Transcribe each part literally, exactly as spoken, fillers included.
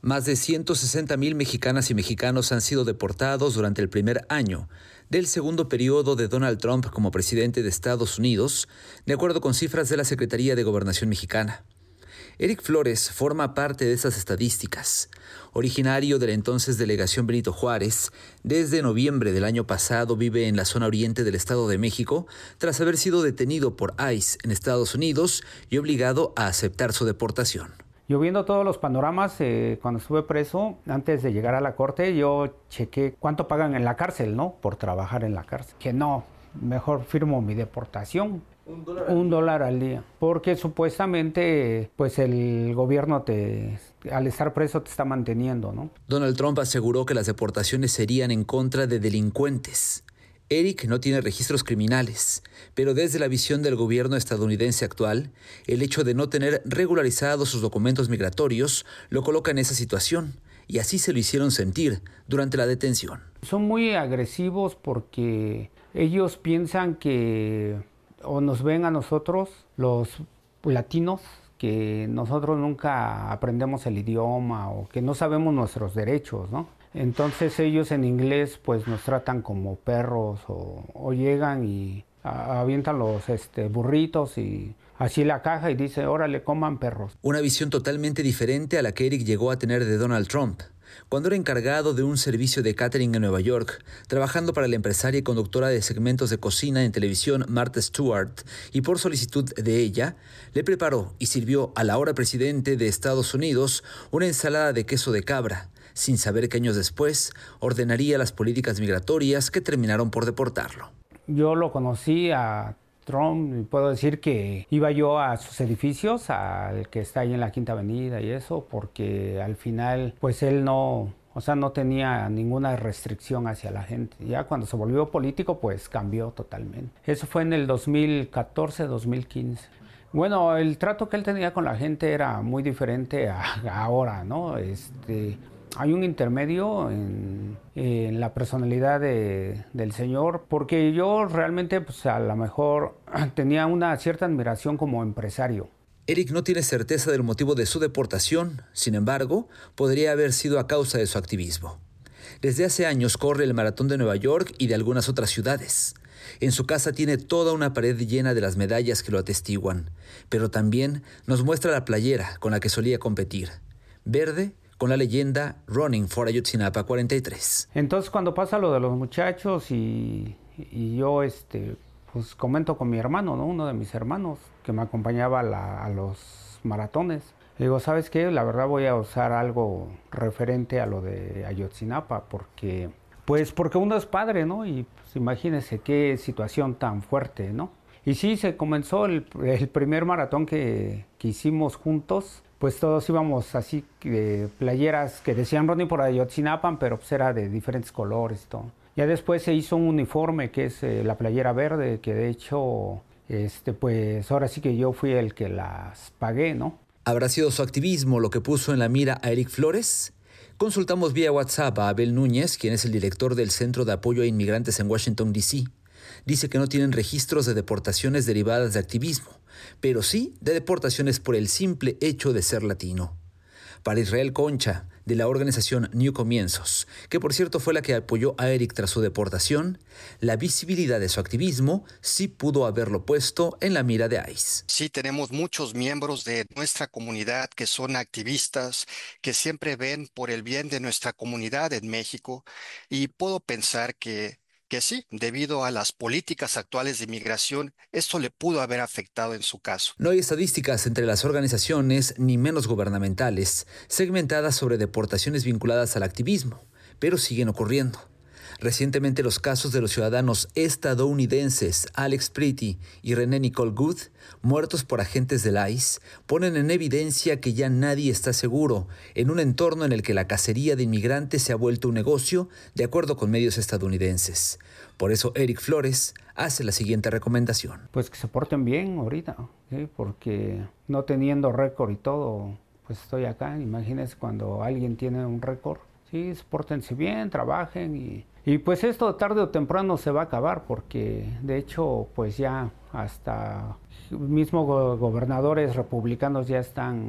Más de ciento sesenta mil mexicanas y mexicanos han sido deportados durante el primer año del segundo periodo de Donald Trump como presidente de Estados Unidos, de acuerdo con cifras de la Secretaría de Gobernación mexicana. Eric Flores forma parte de esas estadísticas. Originario de la entonces delegación Benito Juárez, desde noviembre del año pasado vive en la zona oriente del Estado de México tras haber sido detenido por ICE en Estados Unidos y obligado a aceptar su deportación. Yo viendo todos los panoramas, eh, cuando estuve preso, antes de llegar a la corte, yo chequé cuánto pagan en la cárcel, ¿no? Por trabajar en la cárcel. Que no, mejor firmo mi deportación. Un dólar, un dólar al día. Porque supuestamente, pues el gobierno te, al estar preso te está manteniendo, ¿no? Donald Trump aseguró que las deportaciones serían en contra de delincuentes. Eric no tiene registros criminales, pero desde la visión del gobierno estadounidense actual, el hecho de no tener regularizados sus documentos migratorios lo coloca en esa situación, y así se lo hicieron sentir durante la detención. Son muy agresivos porque ellos piensan que, o nos ven a nosotros, los latinos, que nosotros nunca aprendemos el idioma o que no sabemos nuestros derechos, ¿no? Entonces ellos en inglés pues nos tratan como perros o, o llegan y a, avientan los este, burritos y así la caja y dice, órale, coman perros. Una visión totalmente diferente a la que Eric llegó a tener de Donald Trump. Cuando era encargado de un servicio de catering en Nueva York, trabajando para la empresaria y conductora de segmentos de cocina en televisión Martha Stewart, y por solicitud de ella, le preparó y sirvió al ahora presidente de Estados Unidos una ensalada de queso de cabra, sin saber que años después ordenaría las políticas migratorias que terminaron por deportarlo. Yo lo conocí a Trump y puedo decir que iba yo a sus edificios, al que está ahí en la Quinta Avenida y eso, porque al final pues él no, o sea, no tenía ninguna restricción hacia la gente. Ya cuando se volvió político pues cambió totalmente. Eso fue en el dos mil catorce, dos mil quince. Bueno, el trato que él tenía con la gente era muy diferente a, a ahora, ¿no? Este... Hay un intermedio en, en la personalidad de, del señor, porque yo realmente pues, a lo mejor tenía una cierta admiración como empresario. Eric no tiene certeza del motivo de su deportación, sin embargo, podría haber sido a causa de su activismo. Desde hace años corre el Maratón de Nueva York y de algunas otras ciudades. En su casa tiene toda una pared llena de las medallas que lo atestiguan, pero también nos muestra la playera con la que solía competir, verde, con la leyenda Running for Ayotzinapa cuarenta y tres. Entonces cuando pasa lo de los muchachos y, y yo este, pues comento con mi hermano, ¿no? Uno de mis hermanos que me acompañaba a, la, a los maratones. Le digo, ¿sabes qué? La verdad voy a usar algo referente a lo de Ayotzinapa porque, pues porque uno es padre, ¿no? Y pues imagínense qué situación tan fuerte, ¿no? Y sí, se comenzó el, el primer maratón que, que hicimos juntos. Pues todos íbamos así de playeras que decían Running por Ayotzinapa, pero pues era de diferentes colores y todo. Ya después se hizo un uniforme que es eh, la playera verde, que de hecho, este, pues ahora sí que yo fui el que las pagué, ¿no? ¿Habrá sido su activismo lo que puso en la mira a Eric Flores? Consultamos vía WhatsApp a Abel Núñez, quien es el director del Centro de Apoyo a Inmigrantes en Washington, D C Dice que no tienen registros de deportaciones derivadas de activismo, pero sí de deportaciones por el simple hecho de ser latino. Para Israel Concha, de la organización New Comienzos, que por cierto fue la que apoyó a Eric tras su deportación, la visibilidad de su activismo sí pudo haberlo puesto en la mira de ICE. Sí, tenemos muchos miembros de nuestra comunidad que son activistas, que siempre ven por el bien de nuestra comunidad en México, y puedo pensar que que sí, debido a las políticas actuales de inmigración, esto le pudo haber afectado en su caso. No hay estadísticas entre las organizaciones, ni menos gubernamentales, segmentadas sobre deportaciones vinculadas al activismo, pero siguen ocurriendo. Recientemente los casos de los ciudadanos estadounidenses Alex Pretty y René Nicole Good, muertos por agentes del ICE, ponen en evidencia que ya nadie está seguro en un entorno en el que la cacería de inmigrantes se ha vuelto un negocio, de acuerdo con medios estadounidenses. Por eso Eric Flores hace la siguiente recomendación. Pues que se porten bien ahorita, ¿sí? Porque no teniendo récord y todo, pues estoy acá. Imagínense cuando alguien tiene un récord. Sí, pórtense bien, trabajen y, y pues esto tarde o temprano se va a acabar porque de hecho pues ya hasta mismos go- gobernadores republicanos ya están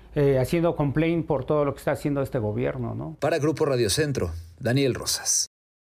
eh, haciendo complaint por todo lo que está haciendo este gobierno, ¿no? Para Grupo Radio Centro, Daniel Rosas.